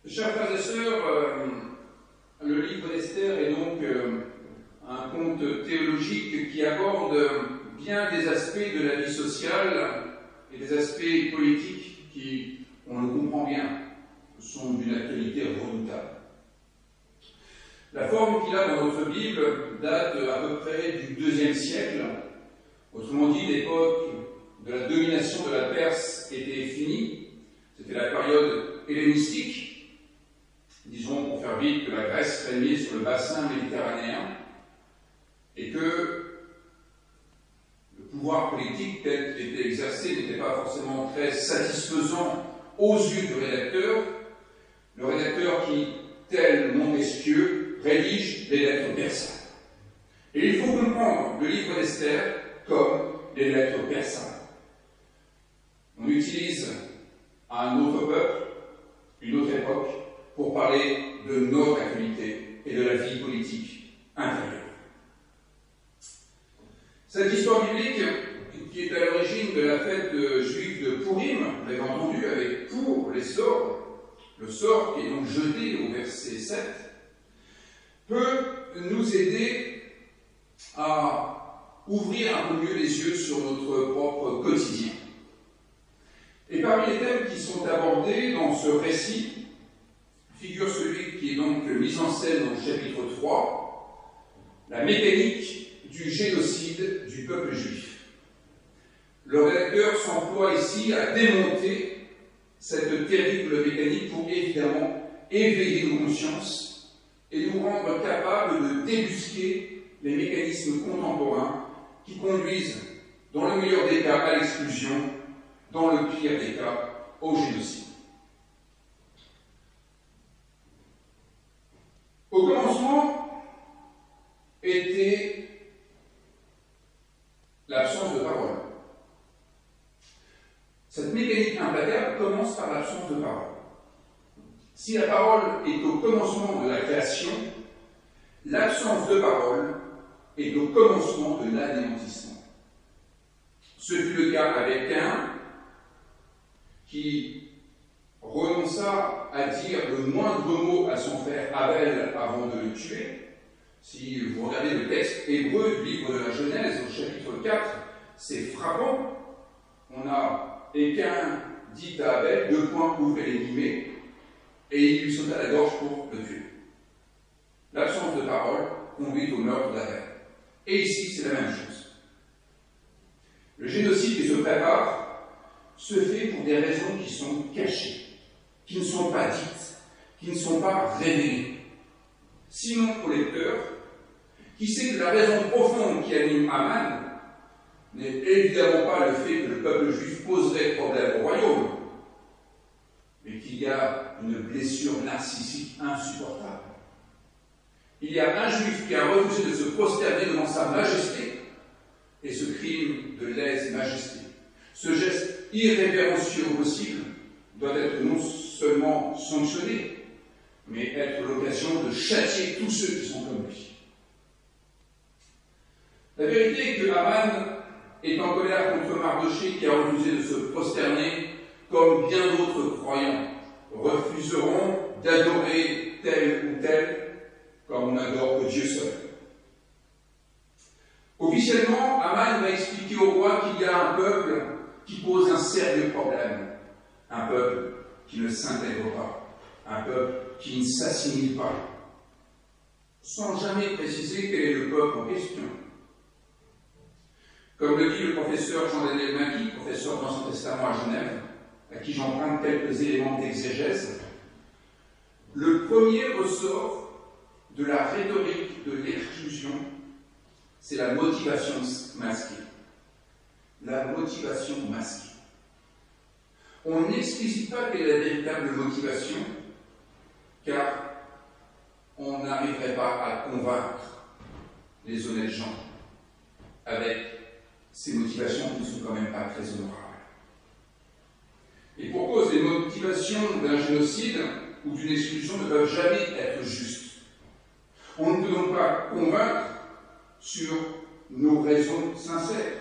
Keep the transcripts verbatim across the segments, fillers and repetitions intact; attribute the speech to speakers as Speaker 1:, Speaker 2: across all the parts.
Speaker 1: Chers frères et sœurs, euh, le livre d'Esther est donc euh, un conte théologique qui aborde bien des aspects de la vie sociale et des aspects politiques qui, on le comprend bien, sont d'une actualité redoutable. La forme qu'il a dans notre Bible date à peu près du deuxième siècle. Autrement dit, l'époque de la domination de la Perse était finie. C'était la période hellénistique. Disons, pour faire vite, que la Grèce régnait sur le bassin méditerranéen et que le pouvoir politique tel qu'il était exercé n'était pas forcément très satisfaisant aux yeux du rédacteur, le rédacteur qui, tel Montesquieu, rédige les lettres persanes. Et il faut comprendre le livre d'Esther comme les lettres persanes. On utilise un autre peuple, une autre époque, pour parler de notre actualité et de la vie politique intérieure. Cette histoire biblique, qui est à l'origine de la fête juive de Purim, vous l'avez entendu, avec pour les sorts, le sort qui est donc jeté au verset sept, peut nous aider à ouvrir un peu mieux les yeux sur notre propre quotidien. Et parmi les thèmes qui sont abordés dans ce récit, figure celui qui est donc mis en scène au chapitre trois, la mécanique du génocide du peuple juif. Le rédacteur s'emploie ici à démonter cette terrible mécanique pour évidemment éveiller nos consciences et nous rendre capables de débusquer les mécanismes contemporains qui conduisent, dans le meilleur des cas, à l'exclusion, dans le pire des cas, au génocide. Au commencement était l'absence de parole. Cette mécanique implacable commence par l'absence de parole. Si la parole est au commencement de la création, l'absence de parole est au commencement de l'anéantissement. Ce fut le cas avec Caïn, qui renonça à dire le moindre mot à son frère Abel avant de le tuer. Si vous regardez le texte hébreu du livre de la Genèse au chapitre quatre, c'est frappant. On a « Et Caïn dit à Abel, deux points, ouvrez les guillemets, et il lui sauta à la gorge pour le tuer ». L'absence de parole conduit au meurtre d'Abel. Et ici, c'est la même chose. Le génocide qui se prépare se fait pour des raisons qui sont cachées, qui ne sont pas dites, qui ne sont pas révélées. Simon le lecteur, qui sait que la raison profonde qui anime Aman n'est évidemment pas le fait que le peuple juif poserait problème au royaume, mais qu'il y a une blessure narcissique insupportable. Il y a un juif qui a refusé de se prosterner devant sa majesté, et ce crime de lèse-majesté, ce geste irrévérencieux au possible, doit être non seulement sanctionné, mais être l'occasion de châtier tous ceux qui sont comme lui. La vérité est que Aman est en colère contre Mardochée qui a refusé de se prosterner, comme bien d'autres croyants refuseront d'adorer tel ou tel, comme on n'adore que Dieu seul. Officiellement, Aman va expliquer au roi qu'il y a un peuple qui pose un sérieux problème, un peuple qui ne s'intègre pas, un peuple qui ne s'assimile pas, sans jamais préciser quel est le peuple en question. Comme le dit le professeur Jean-Daniel Maki, professeur d'Ancien Testament à Genève, à qui j'emprunte quelques éléments d'exégèse, le premier ressort de la rhétorique de l'exclusion, c'est la motivation masquée. La motivation masquée. On n'explicite pas quelle est la véritable motivation, car on n'arriverait pas à convaincre les honnêtes gens avec ces motivations qui ne sont quand même pas très honorables. Et pour cause, les motivations d'un génocide ou d'une exclusion ne peuvent jamais être justes. On ne peut donc pas convaincre sur nos raisons sincères,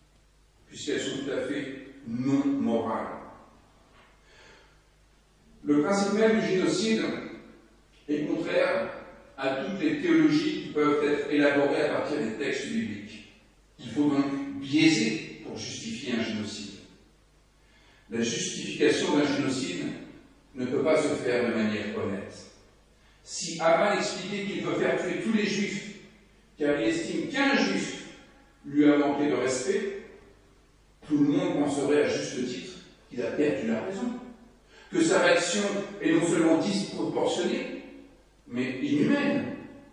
Speaker 1: puisqu'elles sont tout à fait non morales. Le Le principe même du génocide est contraire à toutes les théologies qui peuvent être élaborées à partir des textes bibliques. Il faut donc biaiser pour justifier un génocide. La justification d'un génocide ne peut pas se faire de manière honnête. Si Haman expliquait qu'il veut faire tuer tous les juifs, car il estime qu'un juif lui a manqué de respect, tout le monde penserait à juste titre qu'il a perdu la raison, que sa réaction est non seulement disproportionnée, mais inhumaine.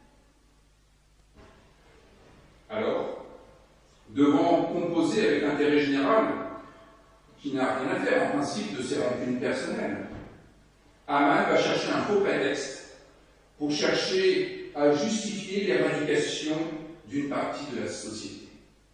Speaker 1: Alors, devant composer avec l'intérêt général, qui n'a rien à faire en principe de ses rancunes personnelles, Haman va chercher un faux prétexte pour chercher à justifier l'éradication d'une partie de la société.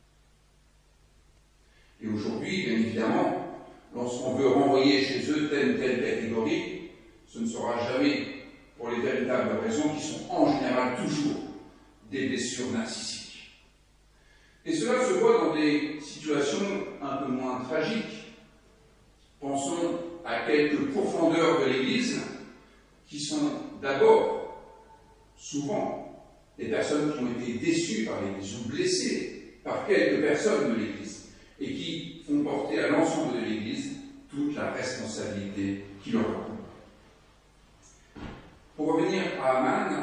Speaker 1: Et aujourd'hui, bien évidemment, lorsqu'on veut renvoyer chez eux telle ou telle catégorie, ce ne sera jamais pour les véritables raisons qui sont en général toujours des blessures narcissiques. Et cela se voit dans des situations un peu moins tragiques. Pensons à quelques profondeurs de l'Église qui sont d'abord, souvent, des personnes qui ont été déçues par l'Église ou blessées par quelques personnes de l'Église et qui font porter à l'ensemble de l'Église toute la responsabilité qui leur incombe. Pour revenir à Haman,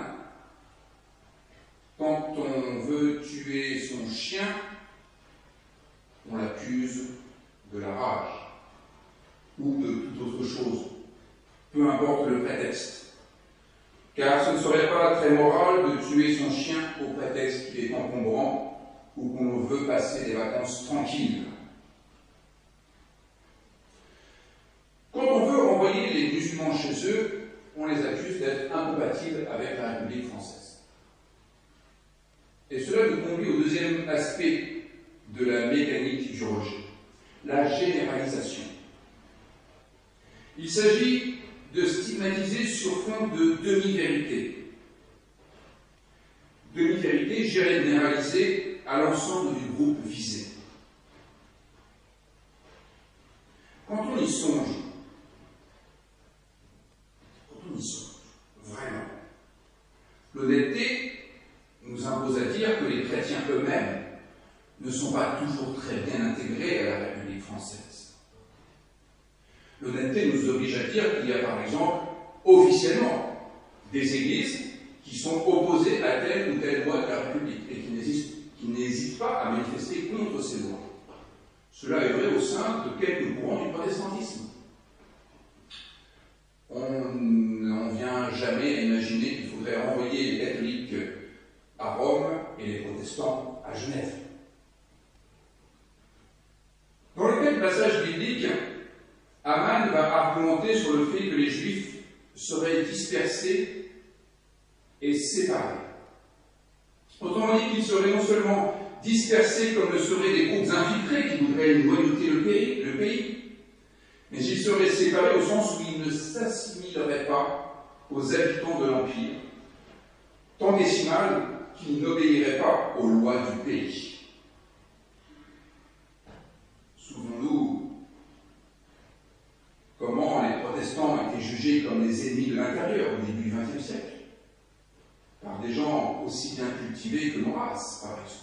Speaker 1: quand on veut tuer son chien, on l'accuse de la rage ou de toute autre chose, peu importe le prétexte. Car ce ne serait pas très moral de tuer son chien au prétexte qu'il est encombrant ou qu'on veut passer des vacances tranquilles. Quand on veut renvoyer les musulmans chez eux, on les accuse d'être incompatibles avec la République française. Et cela nous conduit au deuxième aspect de la mécanique du rejet, la généralisation. Il s'agit de stigmatiser sur fond de demi-vérité. Demi-vérité généralisée à l'ensemble du groupe visé. Quand on y songe, quand on y songe, vraiment, l'honnêteté nous impose à dire que les chrétiens eux-mêmes ne sont pas toujours très bien intégrés à la République française. L'honnêteté nous oblige à dire qu'il y a par exemple, officiellement, des églises qui sont opposées à telle ou telle loi de la République et qui n'hésitent pas à manifester contre ces lois. Cela est vrai au sein de quelques courants du protestantisme. On n'en vient jamais à imaginer qu'il faudrait renvoyer les catholiques à Rome et les protestants à Genève. Dans le même passage biblique, Haman va argumenter sur le fait que les Juifs seraient dispersés et séparés. Autrement dit, qu'ils seraient non seulement dispersés comme le seraient des groupes infiltrés qui voudraient noyauter le pays, le pays, mais ils seraient séparés au sens où ils ne s'assimileraient pas aux habitants de l'Empire, tant décimal qu'ils n'obéiraient pas aux lois du pays. Souvenons-nous comment les protestants ont été jugés comme les ennemis de l'intérieur au début du vingtième siècle, par des gens aussi bien cultivés que nos races, par exemple.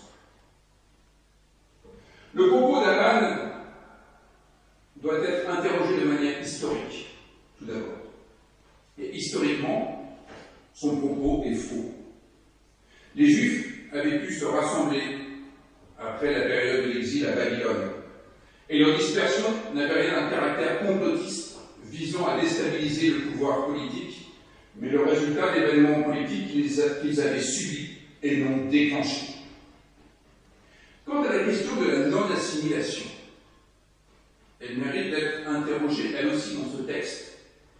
Speaker 1: Le propos d'Haman doit être interrogé de manière historique, tout d'abord. Et historiquement, son propos est faux. Les Juifs avaient pu se rassembler après la période de l'exil à Babylone, et leur dispersion n'avait rien d'un caractère complotiste visant à déstabiliser le pouvoir politique, mais le résultat d'événements politiques qu'ils avaient subis et non déclenchés. Quant à la question de la non-assimilation, elle mérite d'être interrogée elle aussi dans ce texte.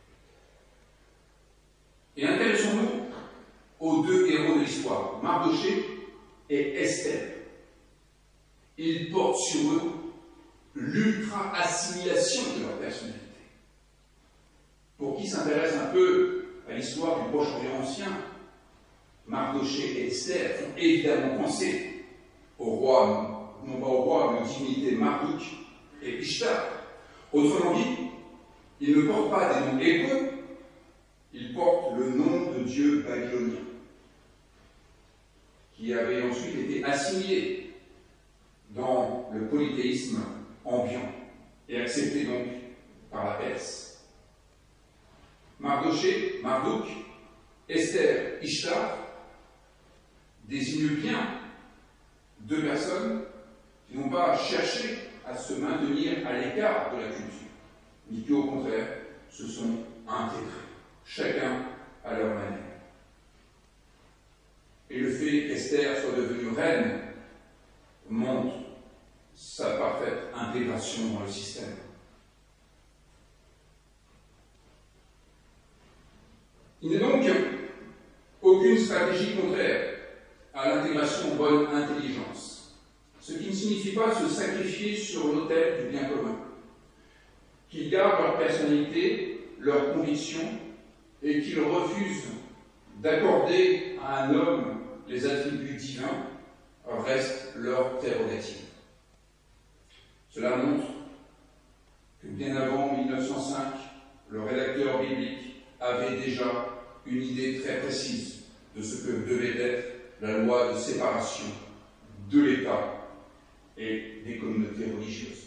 Speaker 1: Et intéressons-nous aux deux héros de l'histoire, Mardochée et Esther. Ils portent sur eux l'ultra-assimilation de leur personnalité. Pour qui s'intéresse un peu à l'histoire du Proche-Orient ancien, Mardochée et Esther font évidemment penser au roi, non pas au roi, mais aux divinités Marduk et Ishtar. Autrement dit, ils ne portent pas des noms hébreux, il porte le nom de dieu babylonien, qui avait ensuite été assimilé dans le polythéisme ambiant et accepté donc par la Perse. Mardoché, Marduk, Esther, Ishtar désignent bien deux personnes qui n'ont pas cherché à se maintenir à l'écart de la culture, mais qui au contraire se sont intégrés, chacun à leur manière. Et le fait qu'Esther soit devenue reine montre sa parfaite intégration dans le système. Il n'est donc aucune stratégie contraire à l'intégration bonne intelligence, ce qui ne signifie pas se sacrifier sur l'autel du bien commun, qu'ils gardent leur personnalité, leurs convictions, et qu'ils refusent d'accorder à un homme les attributs divins reste leur prérogative. Cela montre que bien avant mille neuf cent cinq, le rédacteur biblique avait déjà une idée très précise de ce que devait être la loi de séparation de l'État et des communautés religieuses.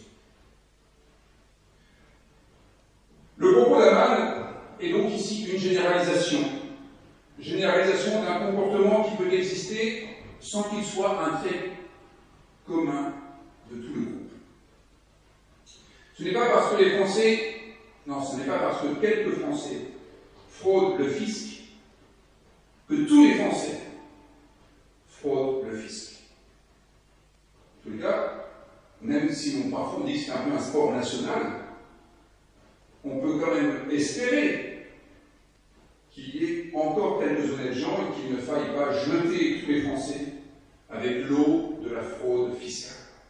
Speaker 1: Le propos d'Aman est donc ici une généralisation, généralisation d'un comportement qui peut exister sans qu'il soit un trait commun de tout le groupe. Ce n'est pas parce que les Français, non, ce n'est pas parce que quelques Français fraudent le fisc que tous les Français fraudent le fisc. En tous les cas, même si on parfois dit que c'est un peu un sport national, on peut quand même espérer qu'il y ait encore quelques honnêtes gens et qu'il ne faille pas jeter tous les Français avec l'eau de la fraude fiscale.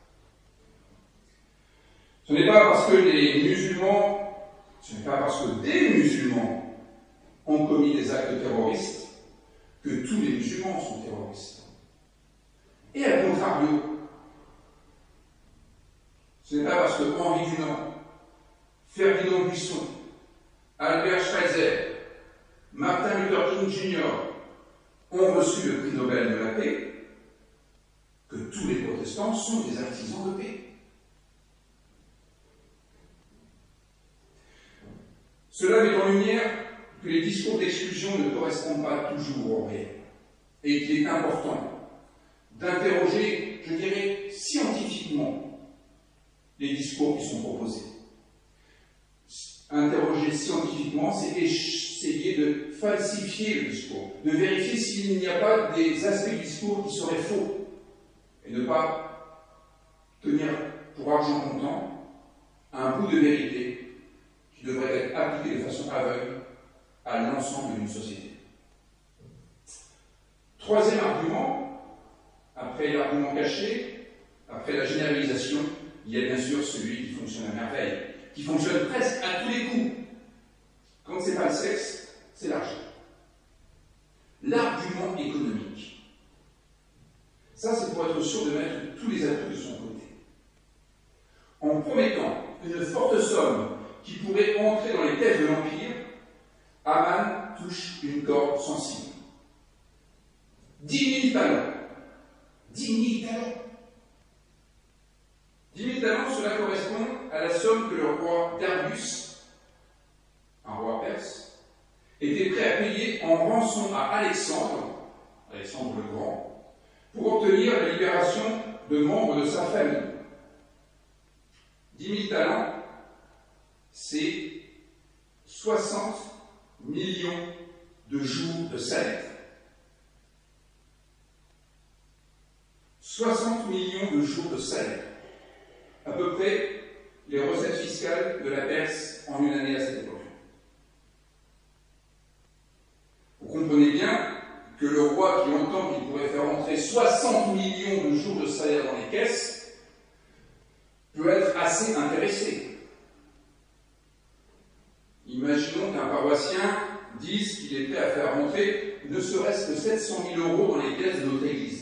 Speaker 1: Ce n'est pas parce que les musulmans, ce n'est pas parce que des musulmans ont commis des actes terroristes que tous les musulmans sont terroristes. Et à contrario, ce n'est pas parce que Henri Dunant, Ferdinand Buisson, Albert Schweitzer, Martin Luther King junior ont reçu le prix Nobel de la paix que tous les protestants sont des artisans de paix. Cela met en lumière que les discours d'exclusion ne correspondent pas toujours au réel et qu'il est important d'interroger, je dirais, scientifiquement les discours qui sont proposés. Interroger scientifiquement, c'est essayer de falsifier le discours, de vérifier s'il n'y a pas des aspects du discours qui seraient faux, et ne pas tenir pour argent comptant un bout de vérité qui devrait être appliqué de façon aveugle à l'ensemble d'une société. Troisième argument, après l'argument caché, après la généralisation, il y a bien sûr celui qui fonctionne à merveille, qui fonctionne presque à tous les coups. Quand ce n'est pas le sexe, c'est l'argent. L'argument économique. Ça, c'est pour être sûr de mettre tous les atouts de son côté. En promettant une forte somme qui pourrait entrer dans les caisses de l'Empire, Aman touche une corde sensible. Dix mille talents. Dix mille talents. Dix mille talents, cela correspond à la somme que le roi Darius, un roi perse, était prêt à payer en rançon à Alexandre, Alexandre le Grand, pour obtenir la libération de membres de sa famille. Dix mille talents, c'est soixante millions de jours de salaire. soixante millions de jours de salaire. À peu près les recettes fiscales de la Perse en une année à cette époque. Vous comprenez bien que le roi qui entend qu'il pourrait faire entrer soixante millions de jours de salaire dans les caisses peut être assez intéressé. Imaginons qu'un paroissien dise qu'il est prêt à faire rentrer ne serait-ce que sept cent mille euros dans les caisses de notre église.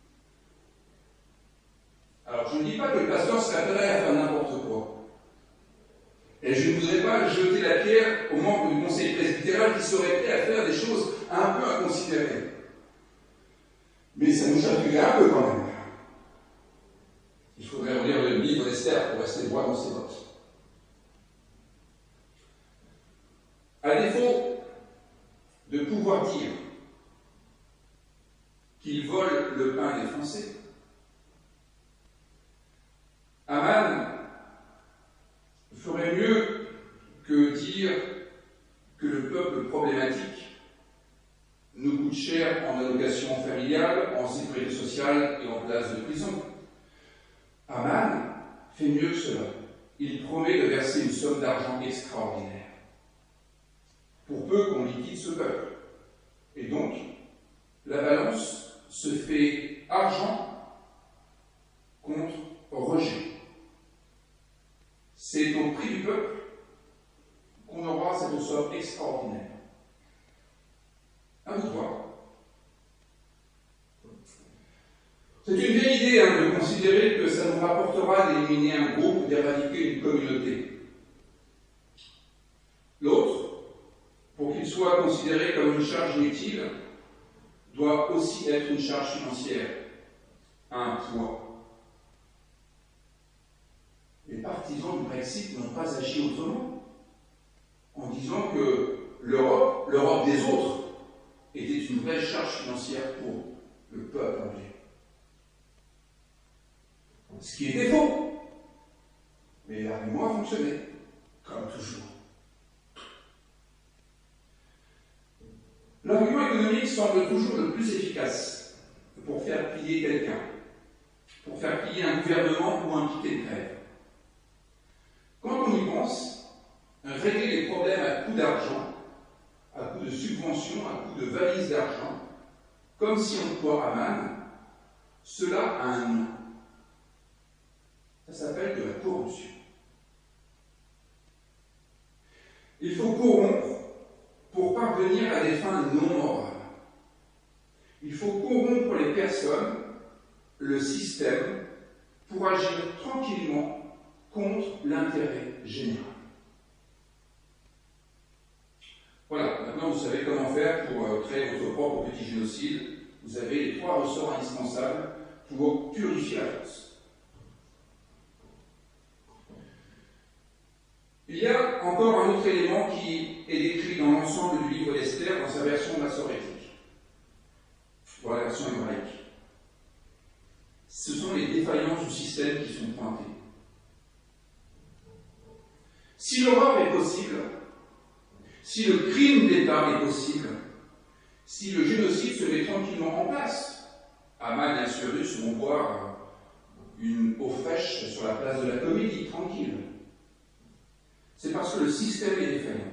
Speaker 1: Alors, je ne dis pas que le pasteur serait prêt à faire n'importe quoi. Et je ne voudrais pas jeter la la pierre aux membres du conseil presbytéral qui seraient prêts à faire des choses un peu inconsidérées. Mais ça nous chatouillait un peu quand même. Il faudrait relire le livre d'Esther pour rester droit dans ses bottes. À défaut de pouvoir dire qu'ils volent le pain des Français, Aman ferait mieux que dire que le peuple problématique nous coûte cher en allocation familiale, en sécurité sociale et en place de prison. Aman fait mieux que cela. Il promet de verser une somme d'argent extraordinaire pour peu qu'on liquide ce peuple. Et donc, la balance se fait argent contre rejet. C'est au prix du peuple qu'on aura cette somme extraordinaire. À vous de voir. C'est une vieille idée hein, de considérer que ça nous rapportera d'éliminer un groupe ou d'éradiquer une communauté. L'autre, pour qu'il soit considéré comme une charge inutile, doit aussi être une charge financière, un poids. Les partisans du Brexit n'ont pas agi autrement, en disant que l'Europe, l'Europe des autres, était une vraie charge financière pour le peuple anglais. Ce qui était faux, mais l'argument a fonctionné, comme toujours. L'argument économique semble toujours le plus efficace pour faire plier quelqu'un, pour faire plier un gouvernement ou un piquet de grève. Quand on y pense, régler les problèmes à coup d'argent, à coup de subventions, à coup de valises d'argent, comme si on emploie Aman, cela a un nom. Ça s'appelle de la corruption. Il faut corrompre pour parvenir à des fins non morales. Il faut corrompre les personnes, le système, pour agir tranquillement contre l'intérêt général. Voilà, maintenant vous savez comment faire pour euh, créer votre propre petit génocide. Vous avez les trois ressorts indispensables pour purifier la France. Il y a encore un autre élément qui est décrit dans l'ensemble du livre d'Esther, dans sa version massorétique, dans la version hébraïque. Ce sont les défaillances du système qui sont pointées. Si l'horreur est possible, si le crime d'État est possible, si le génocide se met tranquillement en place, Aman et Assuérus vont boire une eau fraîche sur la place de la Comédie, tranquille. C'est parce que le système est défaillant.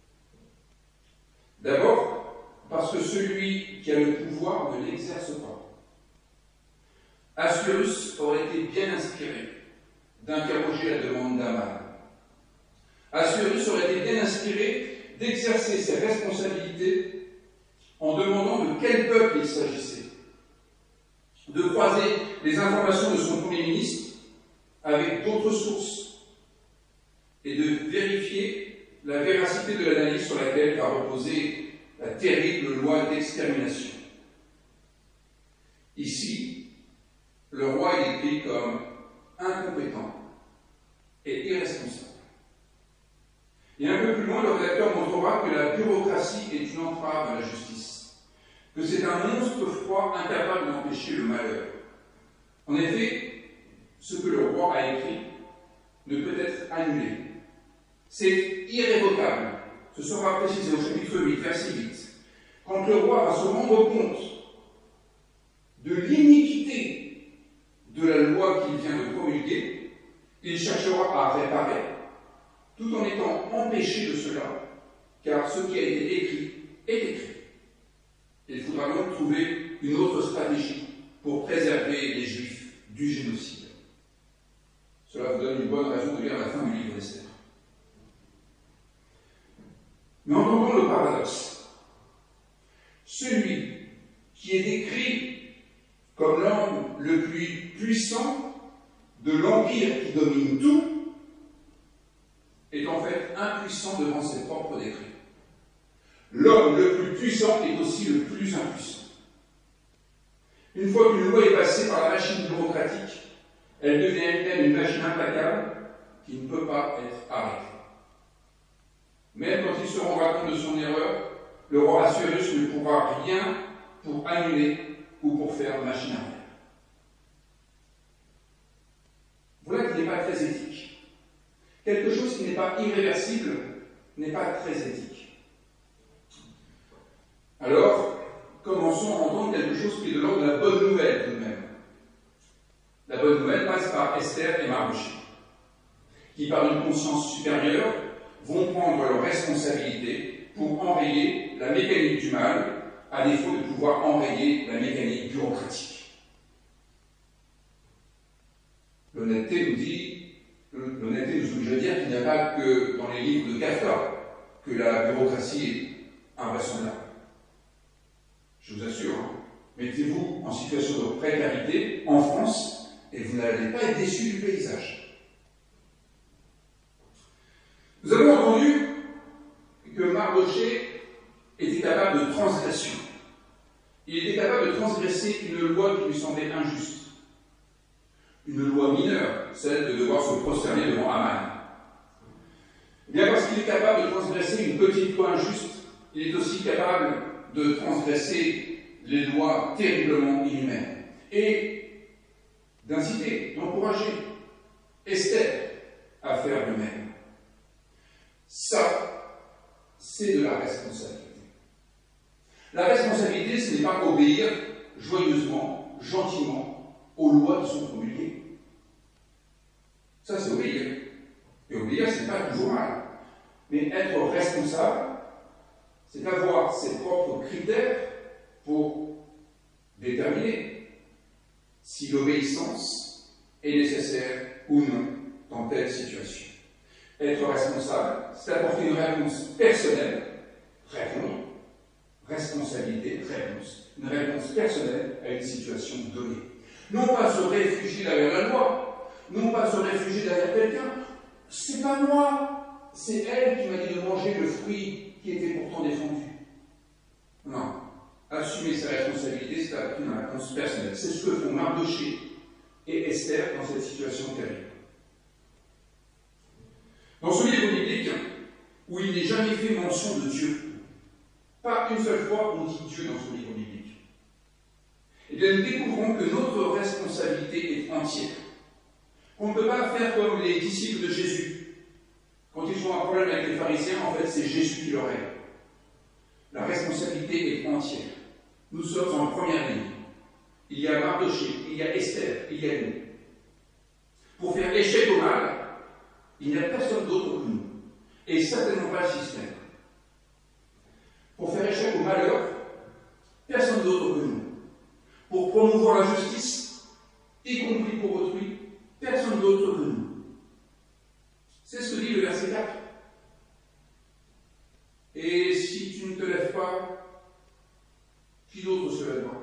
Speaker 1: D'abord, parce que celui qui a le pouvoir ne l'exerce pas. Assuérus aurait été bien inspiré d'interroger la demande d'Aman. Assuérus aurait été bien inspiré d'exercer ses responsabilités en demandant de quel peuple il s'agissait, de croiser les informations de son Premier ministre avec d'autres sources et de vérifier la véracité de l'analyse sur laquelle va reposer la terrible loi d'extermination. Ici, le roi est décrit comme incompétent et irresponsable. Et un peu plus loin, le rédacteur montrera que la bureaucratie est une entrave à la justice, que c'est un monstre froid incapable d'empêcher le malheur. En effet, ce que le roi a écrit ne peut être annulé. C'est irrévocable. Ce sera précisé au chapitre huit, verset huit. Quand le roi va se rendre compte de l'iniquité de la loi qu'il vient de promulguer, il cherchera à réparer, tout en étant empêché de cela, car ce qui a été écrit est écrit. Il faudra donc trouver une autre stratégie pour préserver les Juifs du génocide. Cela vous donne une bonne raison de lire la fin du livre d'Esther. Mais entendons le paradoxe. Celui qui est décrit comme l'homme le plus puissant de l'empire qui domine tout est en fait impuissant devant selon ses propres décrets. L'homme le plus puissant est aussi le plus impuissant. Une fois qu'une loi est passée par la machine bureaucratique, elle devient elle-même une machine implacable qui ne peut pas être arrêtée. Même quand il se rendra compte de son erreur, le roi Assuérus ne pourra rien pour annuler ou pour faire machine arrière. Voilà qui n'est pas très éthique. Quelque chose qui n'est pas irréversible n'est pas très éthique. Alors, commençons à entendre quelque chose qui est de l'ordre de la bonne nouvelle tout de même. La bonne nouvelle passe par Esther et Mardochée, qui par une conscience supérieure vont prendre leurs responsabilités pour enrayer la mécanique du mal, à défaut de pouvoir enrayer la mécanique bureaucratique. L'honnêteté nous dit, l'honnêteté nous oblige à dire qu'il n'y a pas que dans les livres de Kafka que la bureaucratie est invraisemblable. Je vous assure, hein, mettez-vous en situation de précarité en France et vous n'allez pas être déçu du paysage. Nous avons entendu que Mardochée était capable de transgression. Il était capable de transgresser une loi qui lui semblait injuste. Une loi mineure, celle de devoir se prosterner devant Aman. Bien parce qu'il est capable de transgresser une petite loi injuste, il est aussi capable de transgresser les lois terriblement inhumaines et d'inciter, d'encourager Esther à faire de même. Ça, c'est de la responsabilité. La responsabilité, ce n'est pas obéir joyeusement, gentiment, aux lois qui sont promulguées. Ça, c'est obéir. Et obéir, ce n'est pas toujours mal. Mais être responsable, c'est avoir ses propres critères pour déterminer si l'obéissance est nécessaire ou non dans telle situation. Être responsable, c'est apporter une réponse personnelle, répondre, responsabilité, réponse, une réponse personnelle à une situation donnée. Non pas se réfugier derrière la loi, non pas se réfugier derrière quelqu'un, c'est pas moi, c'est elle qui m'a dit de manger le fruit qui était pourtant défendu. Non. Assumer ses responsabilités, c'est apporter une réponse personnelle. C'est ce que font Mardochée et Esther dans cette situation terrible. Dans ce livre biblique, où il n'est jamais fait mention de Dieu, pas une seule fois on dit Dieu dans ce livre biblique, eh bien nous découvrons que notre responsabilité est entière. On ne peut pas faire comme les disciples de Jésus. Quand ils ont un problème avec les pharisiens, en fait c'est Jésus qui leur aide. La responsabilité est entière. Nous sommes en première ligne. Il y a Mardochée, il y a Esther, il y a nous. Pour faire échec au mal, il n'y a personne d'autre que nous, et certainement pas le système. Pour faire échec au malheur, personne d'autre que nous. Pour promouvoir la justice, y compris pour autrui, personne d'autre que nous. C'est ce que dit le verset quatre. Et si tu ne te lèves pas, qui d'autre se lèvera?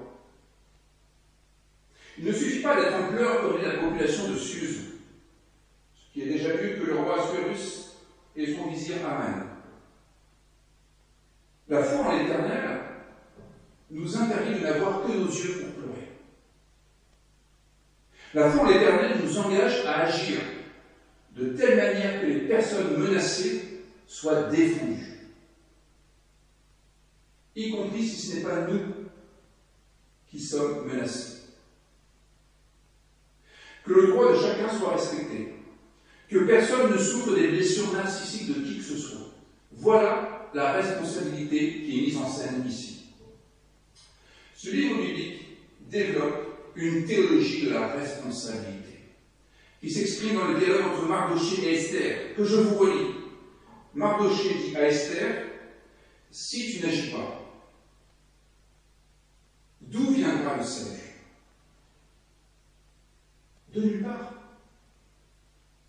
Speaker 1: Il ne suffit pas d'être en pleurs comme la population de Suse, qui a déjà vu que le roi Assuérus et son vizir Aman. La foi en l'Éternel nous interdit de n'avoir que nos yeux pour pleurer. La foi en l'Éternel nous engage à agir de telle manière que les personnes menacées soient défendues, y compris si ce n'est pas nous qui sommes menacés. Que le droit de chacun soit respecté, que personne ne souffre des blessures narcissiques de qui que ce soit. Voilà la responsabilité qui est mise en scène ici. Ce livre biblique développe une théologie de la responsabilité, qui s'exprime dans le dialogue entre Mardochée et Esther, que je vous relis. Mardochée dit à Esther, « Si tu n'agis pas, d'où viendra le salut? De nulle part.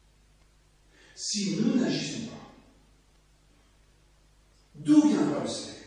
Speaker 1: Si nous n'agissons pas, d'où viendra le salut?